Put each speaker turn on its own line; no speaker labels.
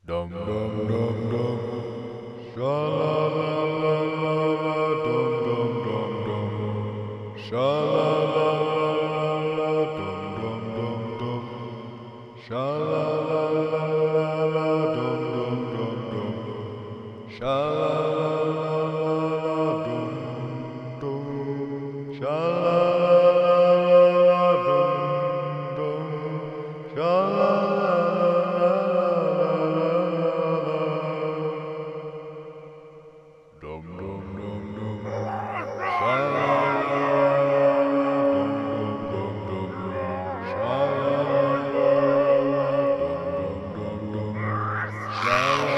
Dum dum dum dum. Sha la la la la la. Dum dum dum dum. Sha la la la la la. Dum dum dum dum. Sha la la la la la. Dum dum dum dum. Sha la la la la la. Dum dum. Sha la la la la. Dum dum. Sha la la la la la. Dum dum dum dum. Sha la la la la. Dum dum dum dum. Sha la la la la. Dum dum dum dum. Sha la